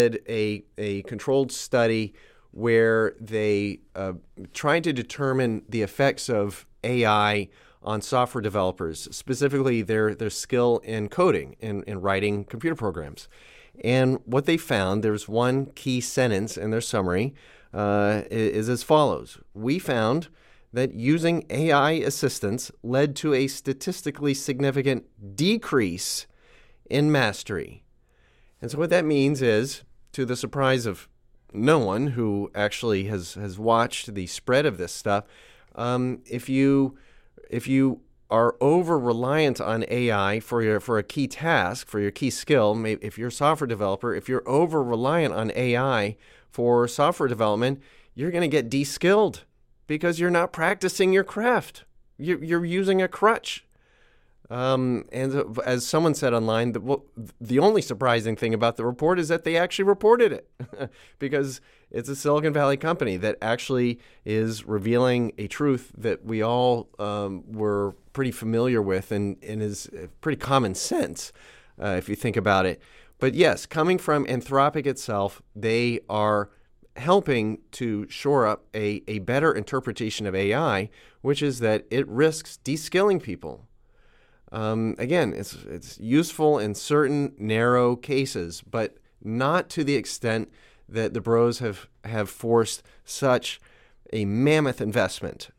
did a controlled study where they tried to determine the effects of AI on software developers, specifically their skill in coding, in writing computer programs. And what they found, there's one key sentence in their summary, is as follows. We found that using AI assistance led to a statistically significant decrease in mastery. And so what that means is, to the surprise of no one who actually has watched the spread of this stuff, if you are over-reliant on AI for a key task, for your key skill, maybe if you're a software developer, if you're over-reliant on AI for software development, you're going to get de-skilled because you're not practicing your craft. You're using a crutch. And as someone said online, the only surprising thing about the report is that they actually reported it because it's a Silicon Valley company that actually is revealing a truth that we all were pretty familiar with and is pretty common sense if you think about it. But yes, coming from Anthropic itself, they are helping to shore up a better interpretation of AI, which is that it risks de-skilling people. Again, it's useful in certain narrow cases, but not to the extent that the bros have forced such a mammoth investment.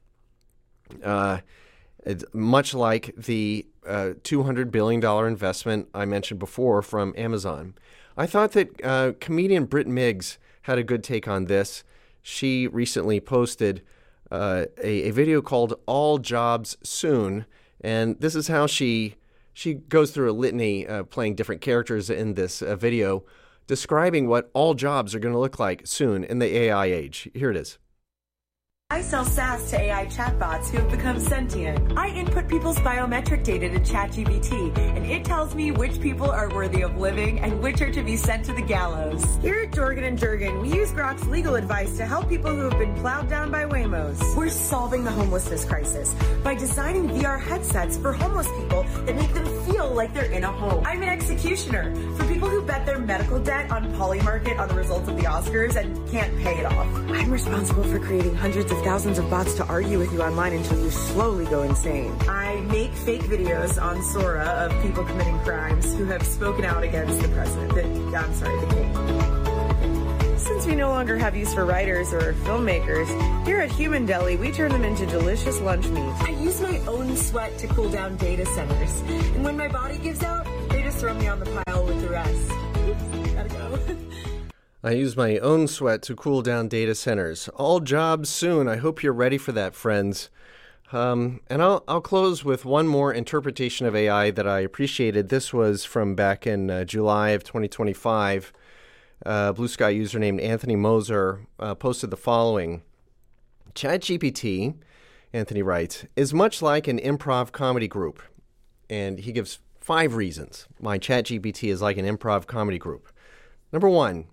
It's much like the $200 billion investment I mentioned before from Amazon. I thought that comedian Britt Miggs had a good take on this. She recently posted a video called All Jobs Soon. And this is how she goes through a litany, playing different characters in this video, describing what all jobs are going to look like soon in the AI age. Here it is. I sell SaaS to AI chatbots who have become sentient. I input people's biometric data to ChatGPT, and it tells me which people are worthy of living and which are to be sent to the gallows. Here at Jorgen & Jurgen, we use Grok's legal advice to help people who have been plowed down by Waymos. We're solving the homelessness crisis by designing VR headsets for homeless people that make them feel like they're in a home. I'm an executioner for people who bet their medical debt on Polymarket on the results of the Oscars and can't pay it off. I'm responsible for creating hundreds of thousands of bots to argue with you online until you slowly go insane. I make fake videos on Sora of people committing crimes who have spoken out against the president. The king. Since we no longer have use for writers or filmmakers, here at Human Deli, we turn them into delicious lunch meat. I use my own sweat to cool down data centers. And when my body gives out, they just throw me on the pile with the rest. Oops, gotta go. I use my own sweat to cool down data centers. All jobs soon. I hope you're ready for that, friends. And I'll close with one more interpretation of AI that I appreciated. This was from back in July of 2025. Blue Sky user named Anthony Moser posted the following. ChatGPT, Anthony writes, is much like an improv comedy group. And he gives 5 reasons why ChatGPT is like an improv comedy group. Number 1,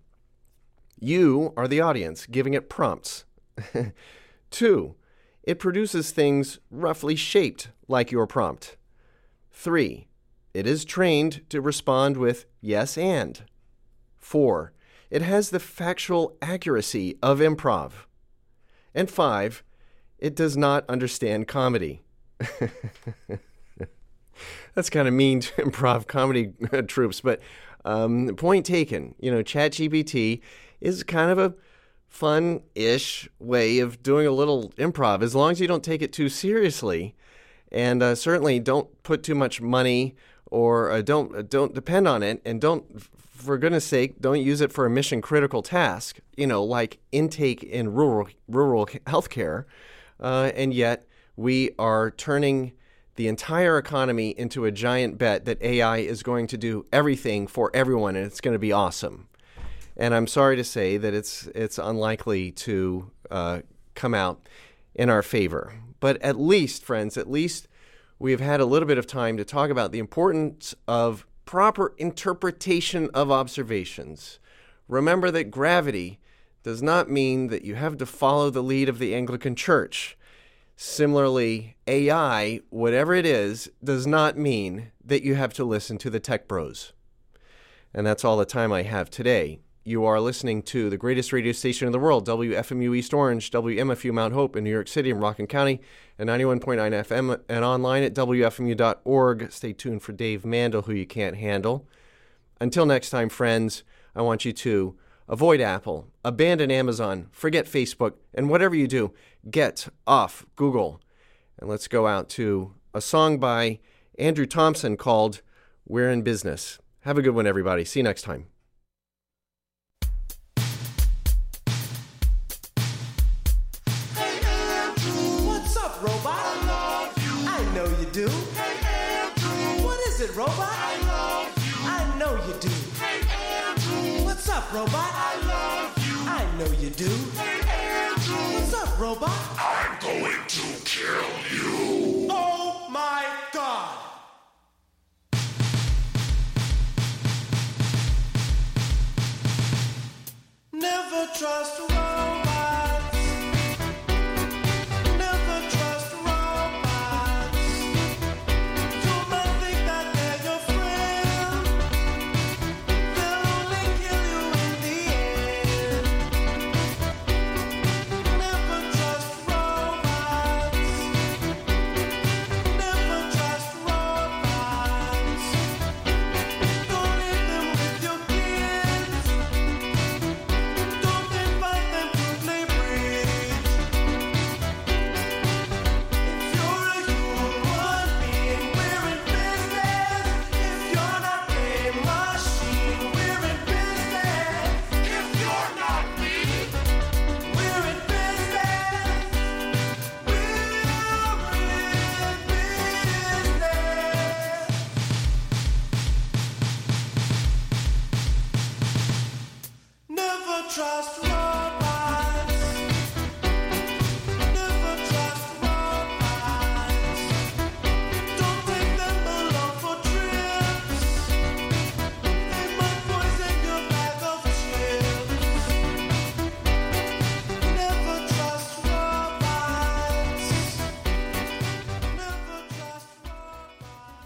you are the audience giving it prompts. 2, it produces things roughly shaped like your prompt. 3, it is trained to respond with yes and. 4, it has the factual accuracy of improv. And 5, it does not understand comedy. That's kind of mean to improv comedy troops, but point taken. ChatGPT is kind of a fun-ish way of doing a little improv, as long as you don't take it too seriously, and certainly don't put too much money or don't depend on it, and don't, for goodness sake, don't use it for a mission-critical task, like intake in rural healthcare, and yet we are turning the entire economy into a giant bet that AI is going to do everything for everyone, and it's going to be awesome. And I'm sorry to say that it's unlikely to come out in our favor. But at least, friends, we have had a little bit of time to talk about the importance of proper interpretation of observations. Remember that gravity does not mean that you have to follow the lead of the Anglican Church. Similarly, AI, whatever it is, does not mean that you have to listen to the tech bros. And that's all the time I have today You are listening to the greatest radio station in the world, WFMU East Orange, WMFU Mount Hope in New York City and Rockland County, and 91.9 FM, and online at WFMU.org. Stay tuned for Dave Mandel, who you can't handle. Until next time, friends, I want you to avoid Apple, abandon Amazon, forget Facebook, and whatever you do, get off Google. And let's go out to a song by Andrew Thompson called We're in Business. Have a good one, everybody. See you next time. Hey Andrew, what's up, robot? I love you. I know you do. Hey Andrew, what is it, robot? I love you. I know you do. Hey Andrew, what's up, robot? I love you. I know you do. Hey Andrew, what's up, robot? I'm going to kill you. Oh my God! Never trust robots. Never trust robots. You might think that they're your friend. They'll only kill you in the end. Never trust robots. Never trust robots. Don't leave them with your kids. Don't invite them to play bridge. If you're a human being, we're in business. If you're not a machine, we're in business. If you're not me, We're in business. We're in business. Never trust robots. Never trust robots. Don't take them along for trips. They might poison your bag of chips. Never trust robots. Never trust robots.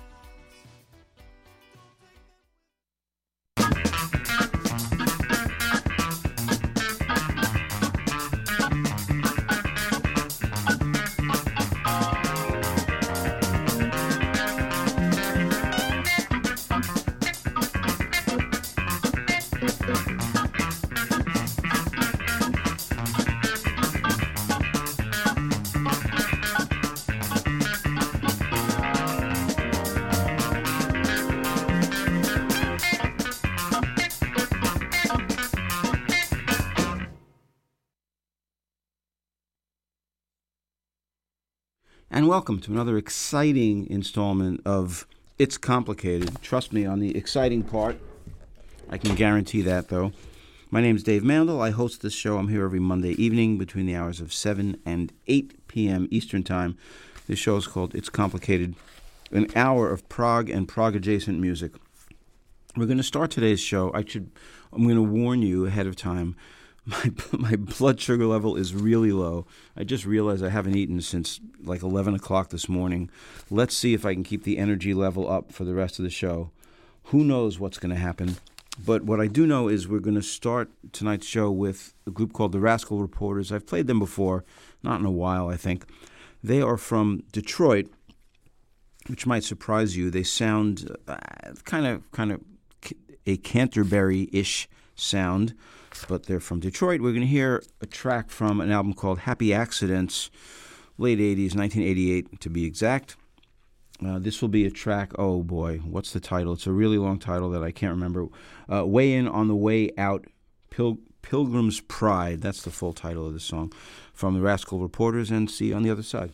And welcome to another exciting installment of It's Complicated. Trust me on the exciting part. I can guarantee that, though. My name's Dave Mandel. I host this show. I'm here every Monday evening between the hours of 7 and 8 p.m. Eastern Time. This show is called It's Complicated, an hour of prog and prog-adjacent music. We're going to start today's show. I'm going to warn you ahead of time. My blood sugar level is really low. I just realized I haven't eaten since like 11 o'clock this morning. Let's see if I can keep the energy level up for the rest of the show. Who knows what's going to happen? But what I do know is we're going to start tonight's show with a group called the Rascal Reporters. I've played them before, not in a while, I think. They are from Detroit, which might surprise you. They sound kind of a Canterbury-ish sound, but they're from Detroit. We're going to hear a track from an album called Happy Accidents, late 80s, 1988 to be exact. This will be a track, oh boy, what's the title? It's a really long title that I can't remember. Way In on the Way Out, Pilgrim's Pride. That's the full title of the song. From the Rascal Reporters, and see you on the other side.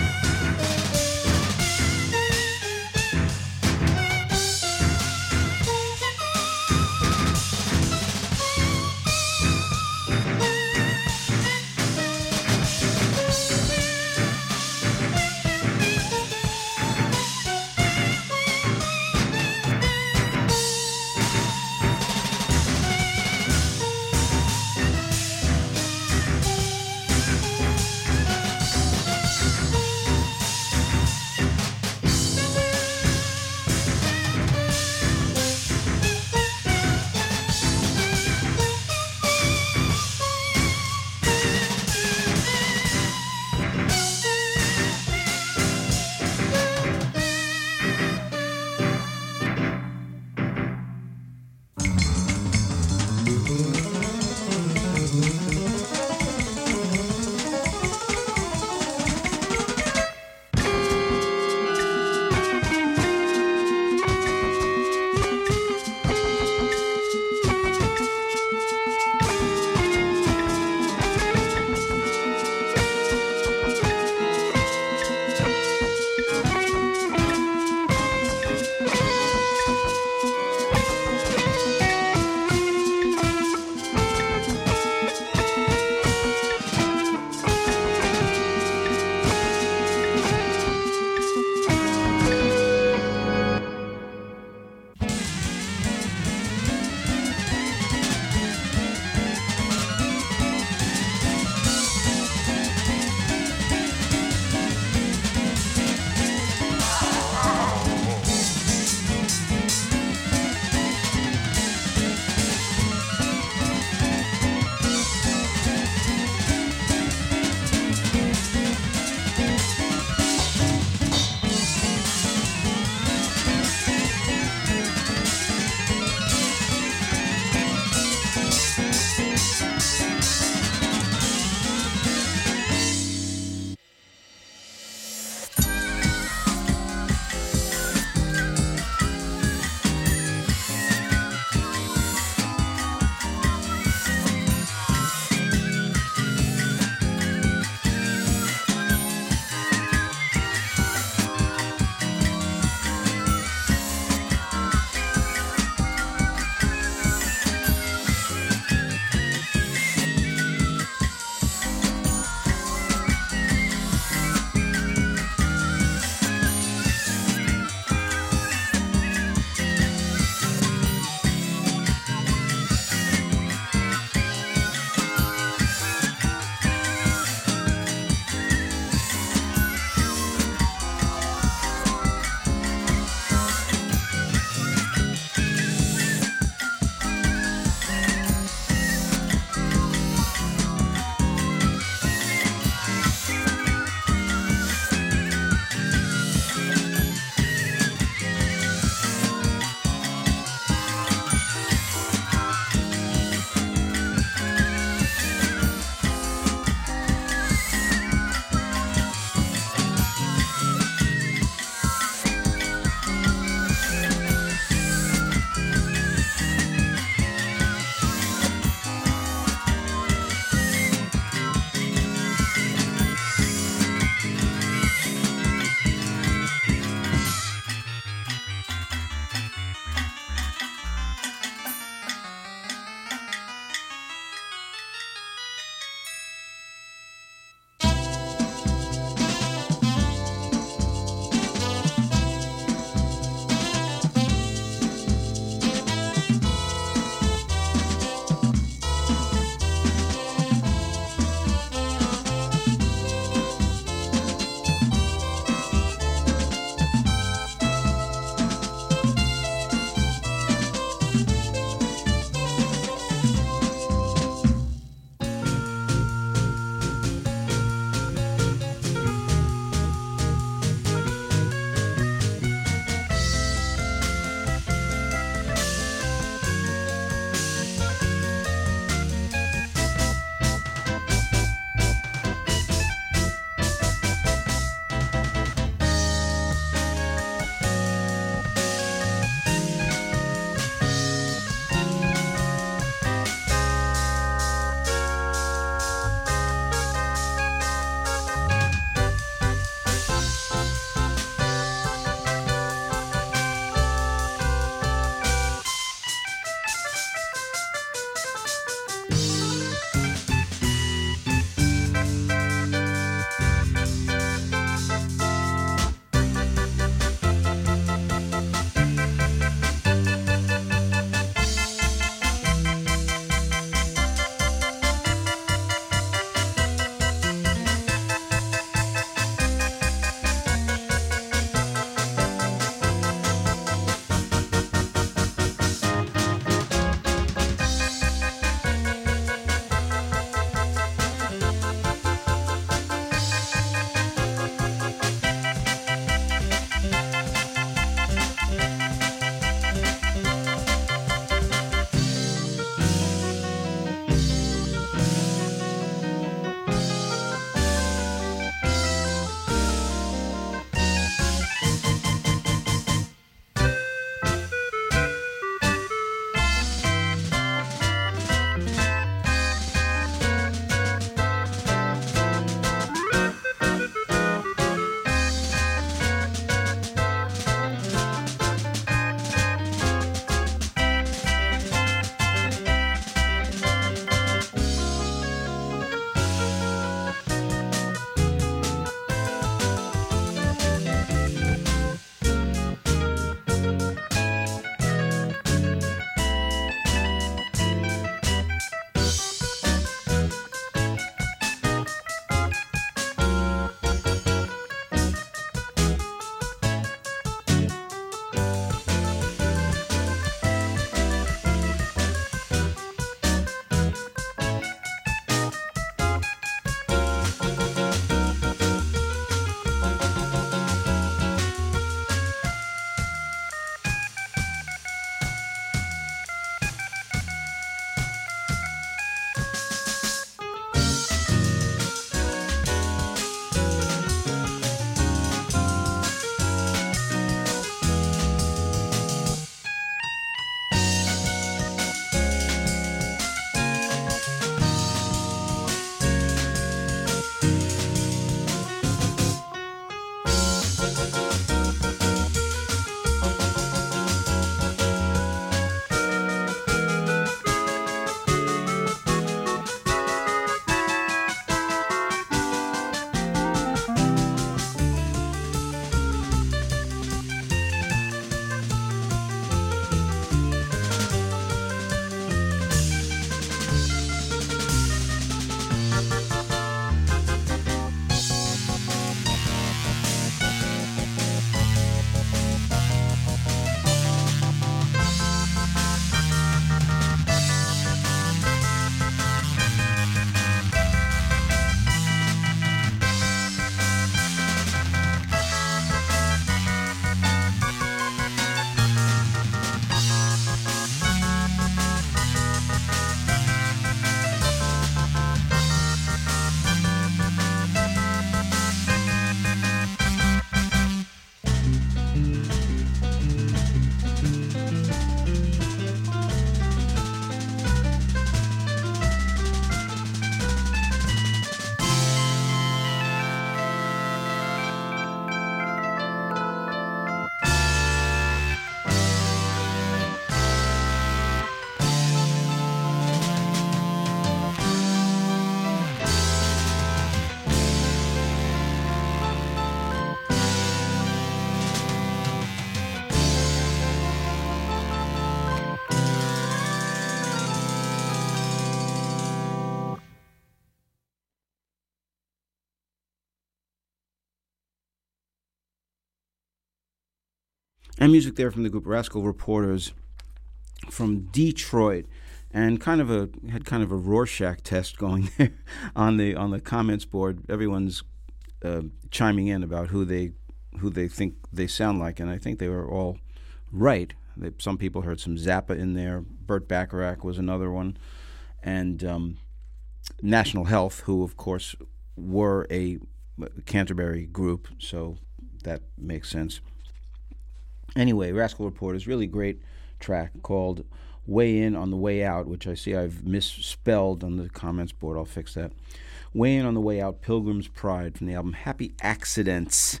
And music there from the group Rascal Reporters from Detroit. And had kind of a Rorschach test going there on the comments board. Everyone's chiming in about who they think they sound like, and I think they were all right. Some people heard some Zappa in there. Burt Bacharach was another one, and National Health, who of course were a Canterbury group, so that makes sense. Anyway, Rascal Reporters, really great track called Way In on the Way Out, which I see I've misspelled on the comments board. I'll fix that. Way In on the Way Out, Pilgrim's Pride, from the album Happy Accidents,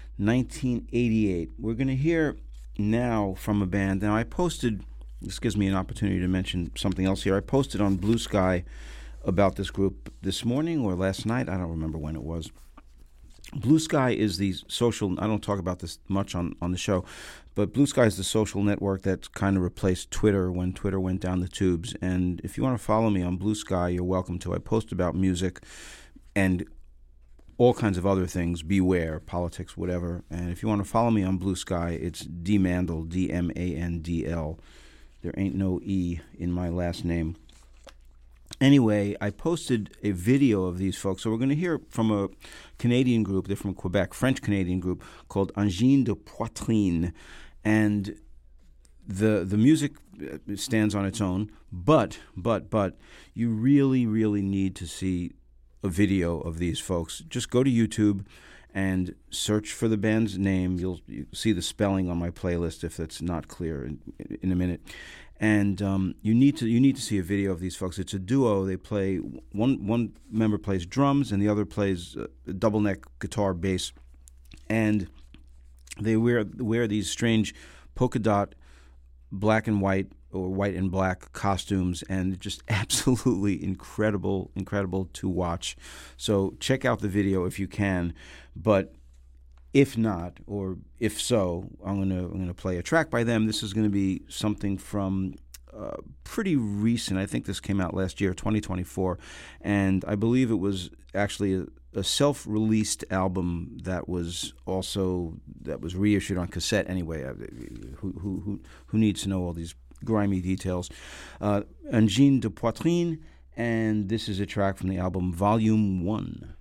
1988. We're going to hear now from a band. Now, this gives me an opportunity to mention something else here. I posted on Blue Sky about this group this morning or last night. I don't remember when it was. Blue Sky is the social, I don't talk about this much on the show, but Blue Sky is the social network that kind of replaced Twitter when Twitter went down the tubes. And if you want to follow me on Blue Sky, you're welcome to. I post about music and all kinds of other things, beware, politics, whatever. And if you want to follow me on Blue Sky, it's DMandl, DMANDL. There ain't no E in my last name. Anyway, I posted a video of these folks. So we're going to hear from a Canadian group. They're from Quebec, French-Canadian group called Angine de Poitrine. And the music stands on its own, but you really, really need to see a video of these folks. Just go to YouTube and search for the band's name. You'll see the spelling on my playlist if it's not clear in a minute. And you need to see a video of these folks. It's a duo. They play one member plays drums and the other plays double neck guitar, bass, and they wear these strange polka dot black and white or white and black costumes, and just absolutely incredible to watch. So check out the video if you can, but if not, or if so, I'm gonna play a track by them. This is going to be something from pretty recent. I think this came out last year, 2024, and I believe it was actually a self-released album that was reissued on cassette. Anyway, who needs to know all these grimy details? Angine de Poitrine, and this is a track from the album Volume 1.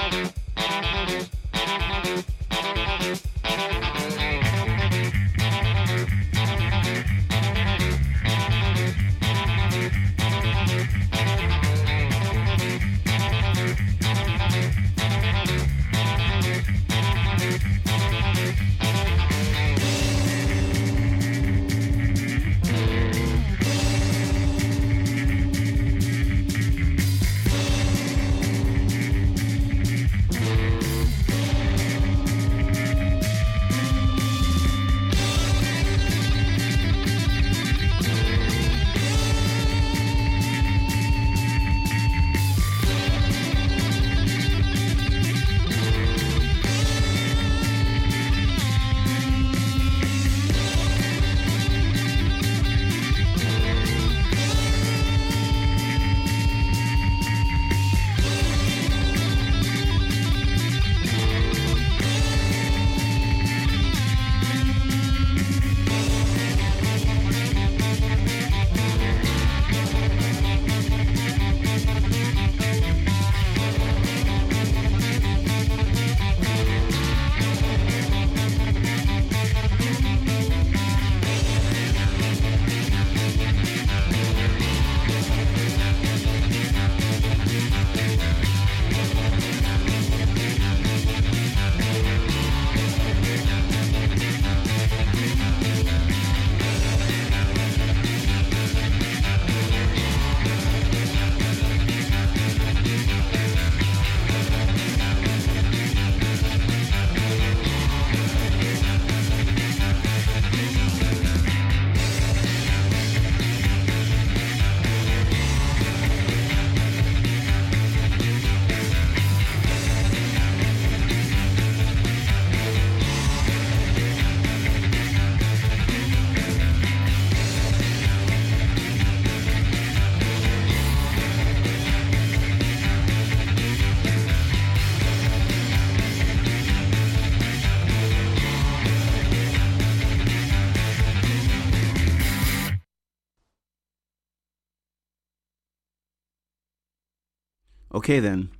Okay, then.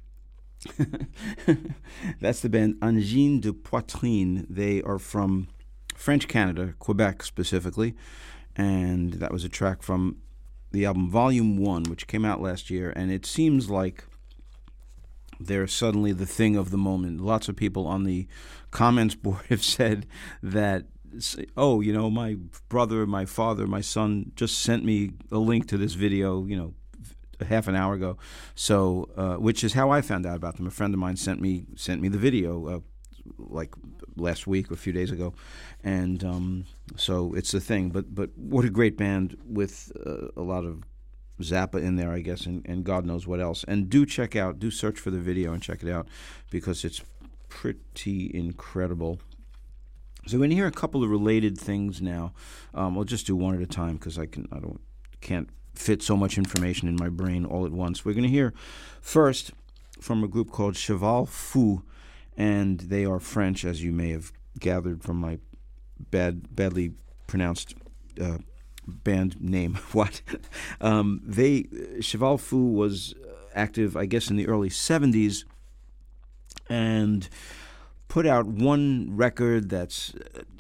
That's the band Angine de Poitrine. They are from French Canada, Quebec specifically, and that was a track from the album Volume 1, which came out last year, and it seems like they're suddenly the thing of the moment. Lots of people on the comments board have said that, oh, you know, my brother, my father, my son just sent me a link to this video, you know, half an hour ago. So, which is how I found out about them. A friend of mine sent me the video like last week or a few days ago, and so it's a thing. But what a great band with a lot of Zappa in there, I guess, and God knows what else. And do search for the video and check it out because it's pretty incredible. So we're going to hear a couple of related things now. We'll just do one at a time because can't fit so much information in my brain all at once. We're going to hear first from a group called Cheval Fou, and they are French, as you may have gathered from my badly pronounced band name. What? Cheval Fou was active, I guess, in the early 70s, and put out one record that's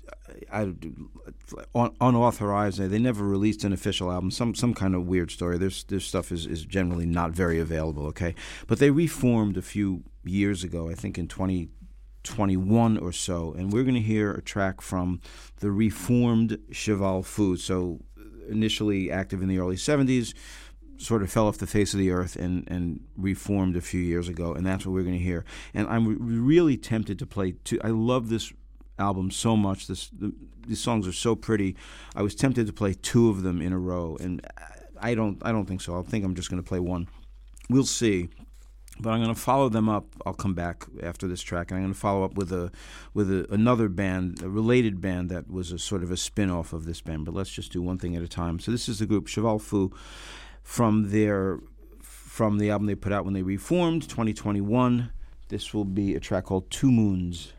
unauthorized. They never released an official album. Some kind of weird story. Their stuff is generally not very available. Okay, but they reformed a few years ago. I think in 2021 or so, and we're going to hear a track from the reformed Cheval Fou. So initially active in the early 70s. Sort of fell off the face of the earth and reformed a few years ago, and that's what we're going to hear. And I'm really tempted to play two. I love this album so much. These songs are so pretty. I was tempted to play two of them in a row, and I don't think so. I think I'm just going to play one. We'll see. But I'm going to follow them up. I'll come back after this track, and I'm going to follow up with another band, a related band that was a sort of a spin-off of this band. But let's just do one thing at a time. So this is the group Cheval Fou. From the album they put out when they reformed, 2021. This will be a track called Two Moons.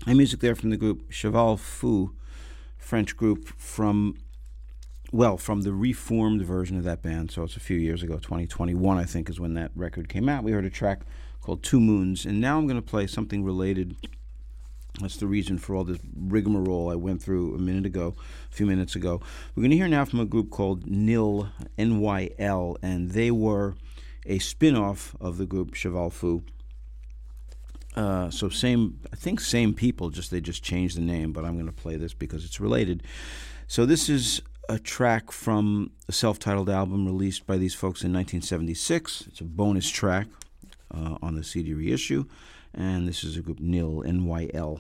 And music there from the group Cheval Fou, French group from the reformed version of that band. So it's a few years ago, 2021, I think, is when that record came out. We heard a track called Two Moons, and now I'm going to play something related. That's the reason for all this rigmarole I went through a few minutes ago. We're going to hear now from a group called NYL, N-Y-L, and they were a spin-off of the group Cheval Fou. So same people, they just changed the name, but I'm going to play this because it's related. So this is a track from a self-titled album released by these folks in 1976. It's a bonus track on the CD reissue, and this is a group NYL, N-Y-L.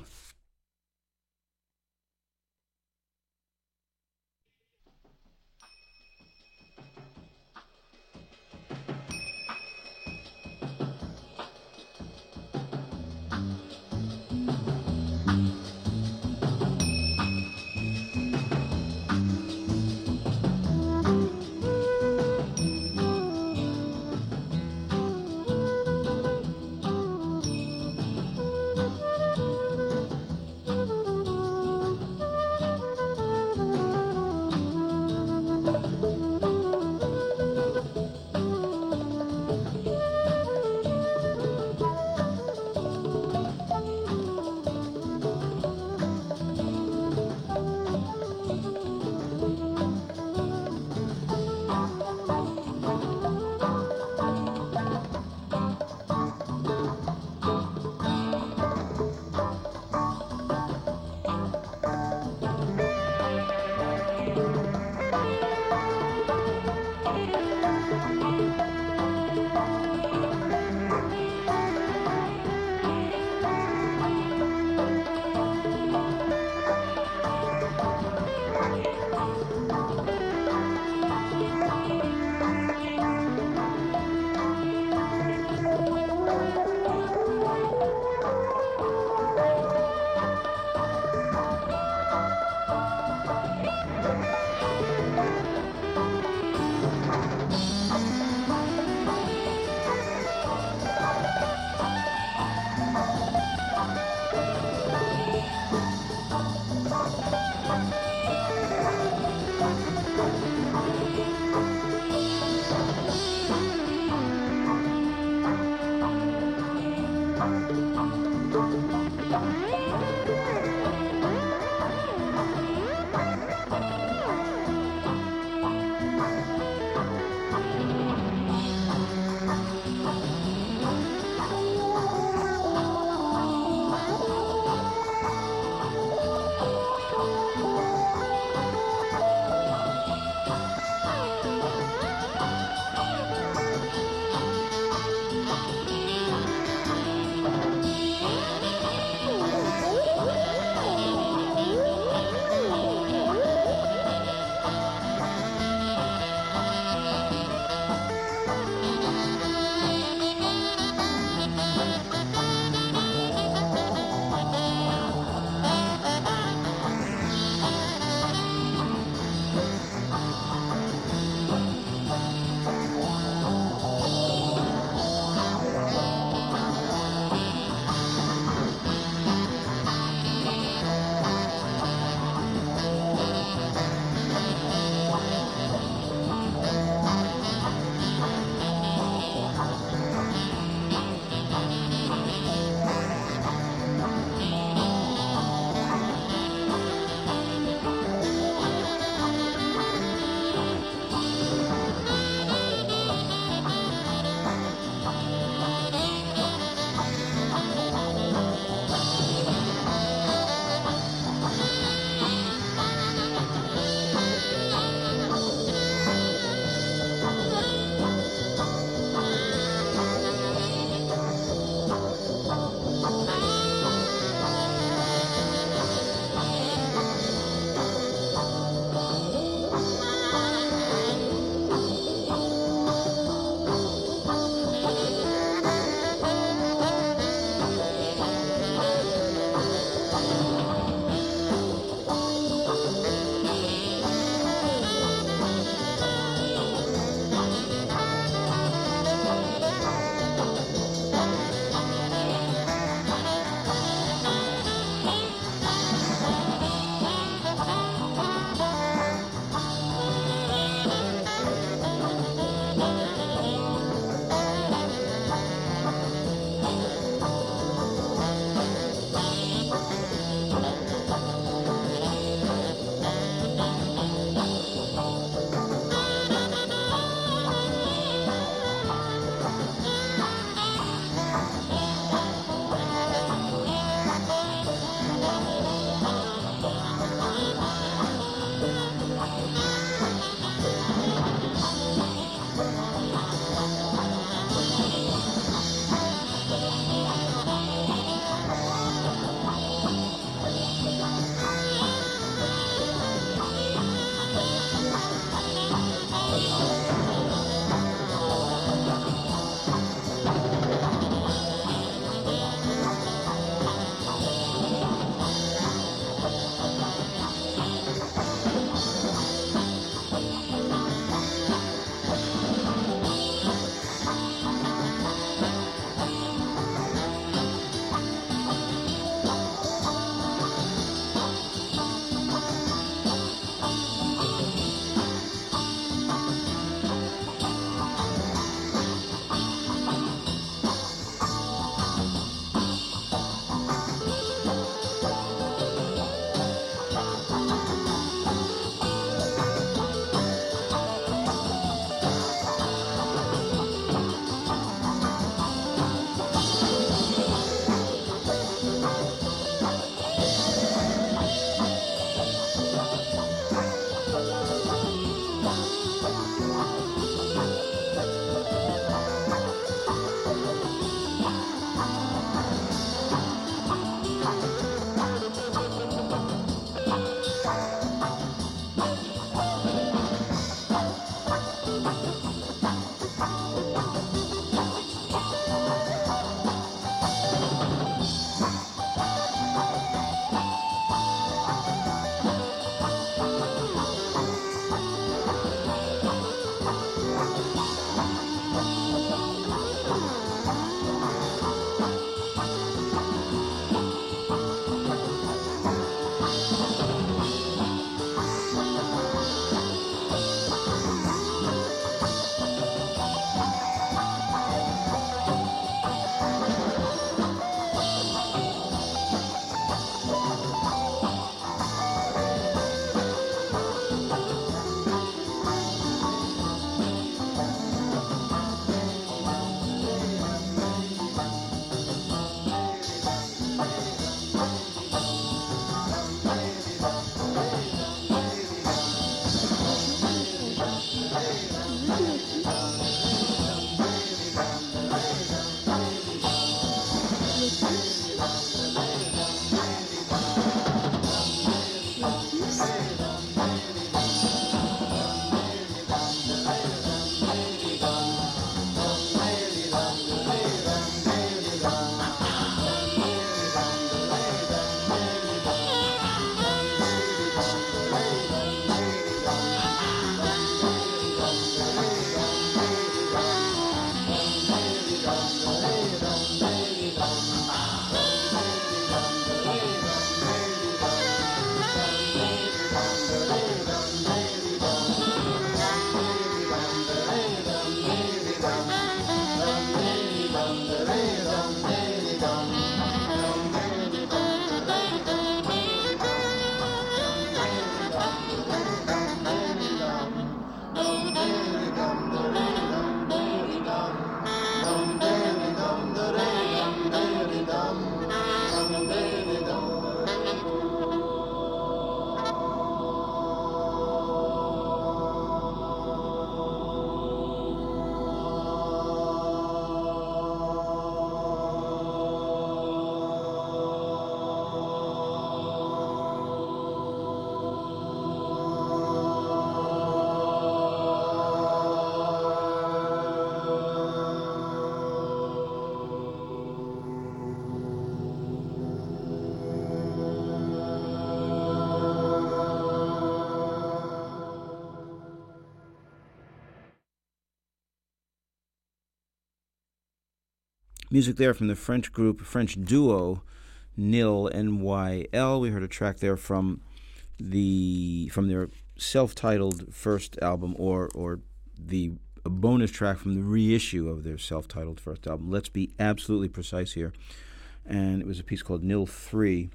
Music there from the French duo Nil, N-Y-L. We heard a track there from their self-titled first album, or the bonus track from the reissue of their self-titled first album. Let's be absolutely precise here. And it was a piece called Nil 3.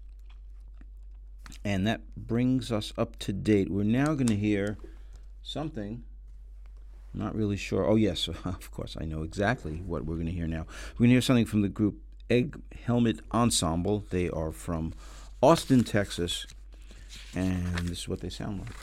And that brings us up to date. We're now going to hear something. Not really sure. Oh, yes, of course, I know exactly what we're going to hear now. We're going to hear something from the group Egg Helmet Ensemble. They are from Austin, Texas, and this is what they sound like.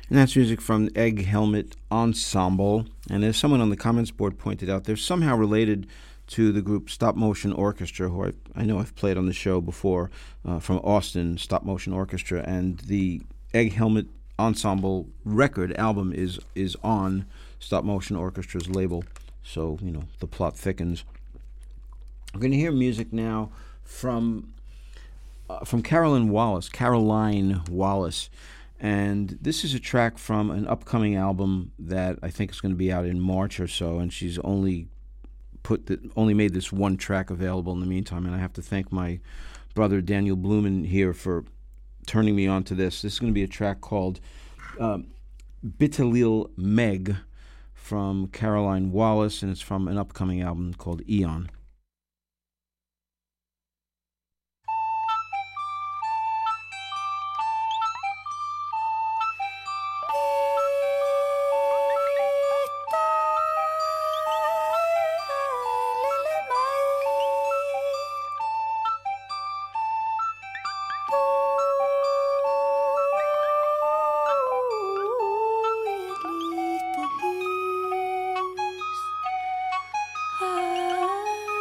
And that's music from Egg Helmet Ensemble. And as someone on the comments board pointed out, they're somehow related to the group Stop Motion Orchestra, who I know I've played on the show before, from Austin, Stop Motion Orchestra. And the Egg Helmet Ensemble record album is on Stop Motion Orchestra's label. So, the plot thickens. We're going to hear music now from Caroline Wallace. And this is a track from an upcoming album that I think is going to be out in March or so, and she's only made this one track available in the meantime, and I have to thank my brother Daniel Blumen here for turning me on to this. This is going to be a track called Bitalil Meg from Caroline Wallace, and it's from an upcoming album called Eon. Ah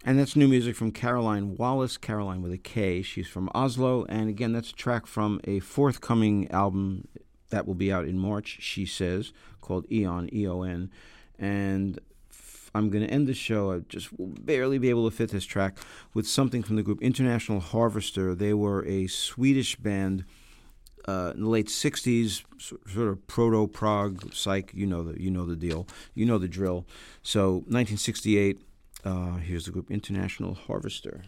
And that's new music from Caroline Wallace, Caroline with a K. She's from Oslo. And again, that's a track from a forthcoming album that will be out in March, she says, called Eon, E-O-N. And I'm going to end the show. I just will barely be able to fit this track with something from the group International Harvester. They were a Swedish band in the late 60s, sort of proto-prog, psych, you know the deal. You know the drill. So 1968, here's the group International Harvester.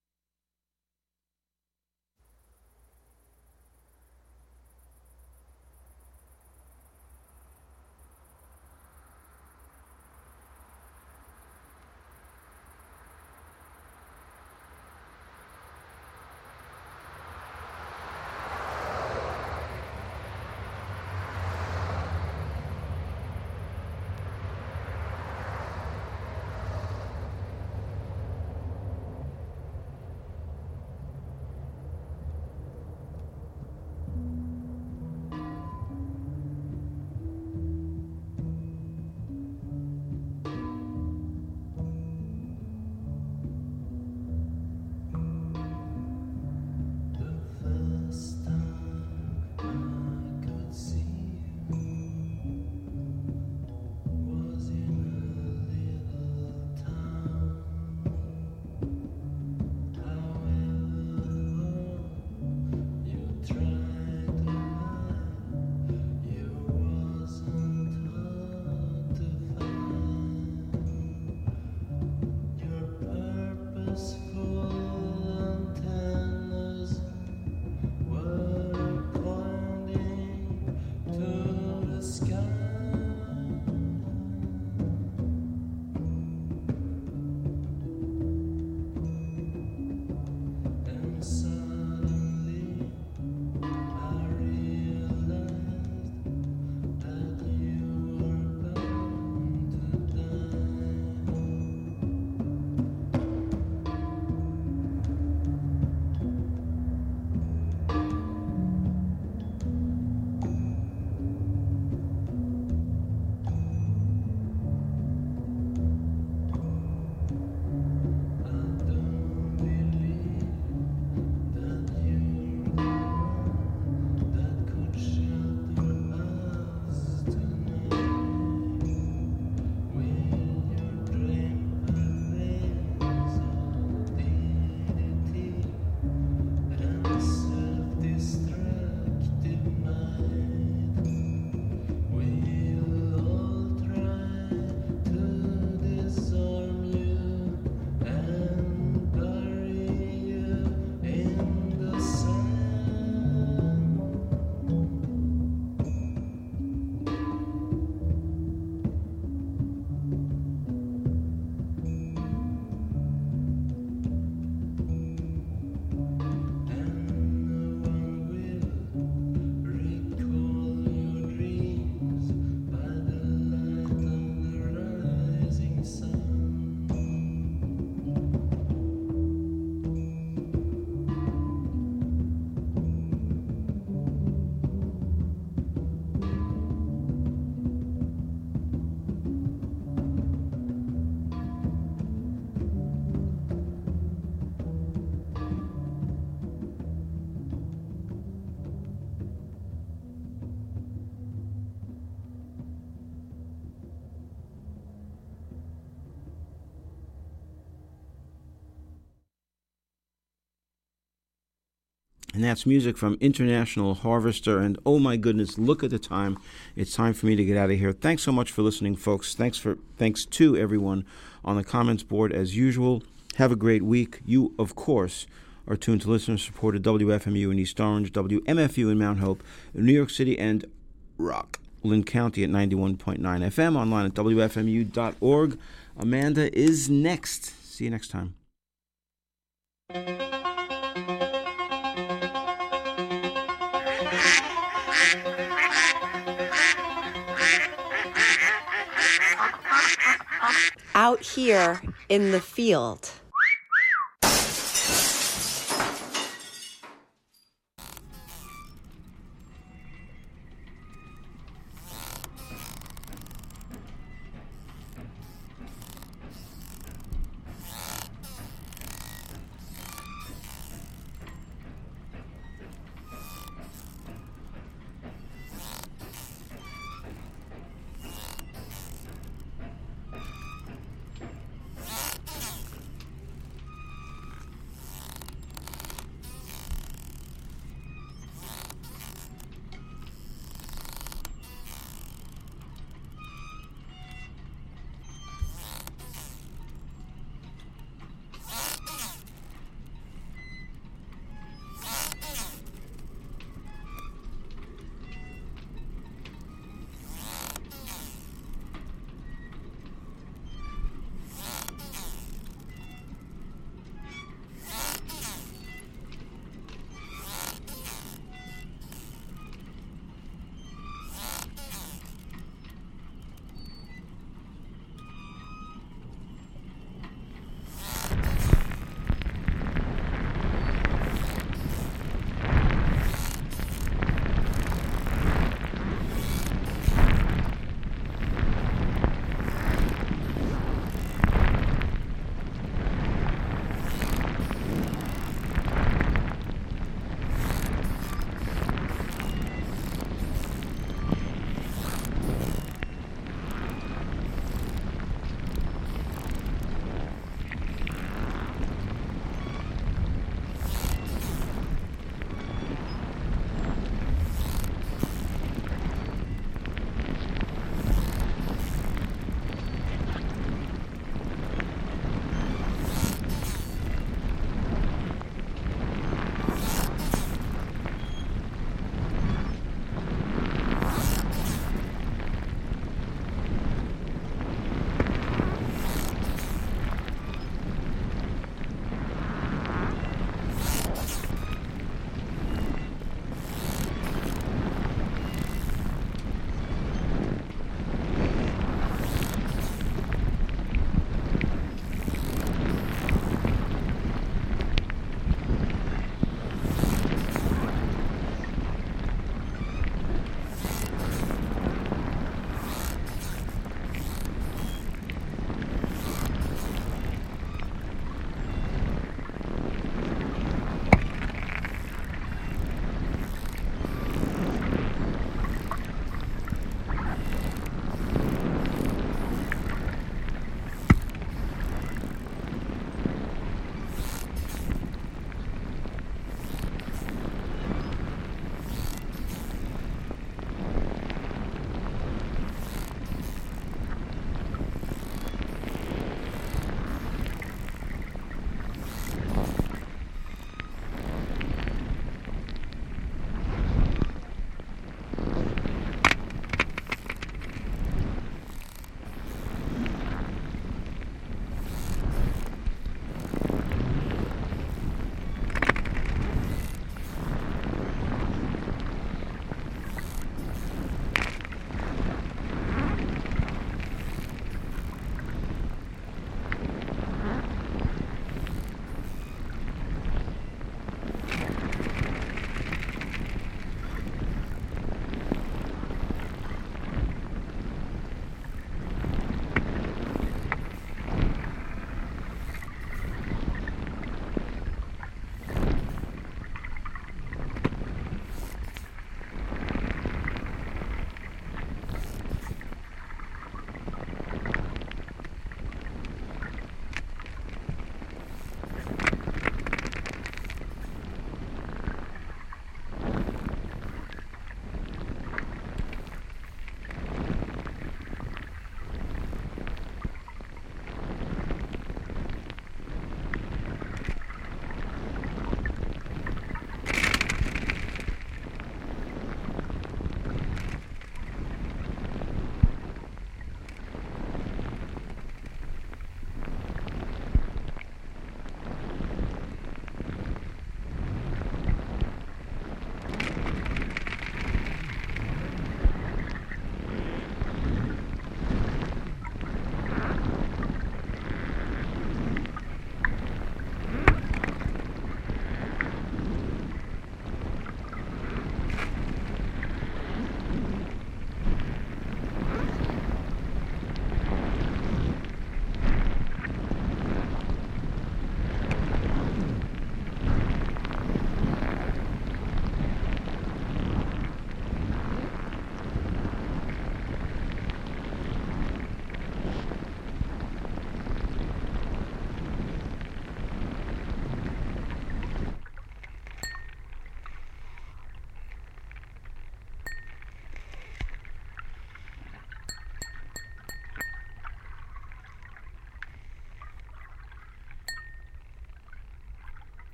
And that's music from International Harvester. And oh my goodness, look at the time. It's time for me to get out of here. Thanks so much for listening, folks. Thanks to everyone on the comments board as usual. Have a great week. You, of course, are tuned to listener-supported WFMU in East Orange, WMFU in Mount Hope, New York City, and Rockland County at 91.9 FM, online at WFMU.org. Amanda is next. See you next time. Out here in the field.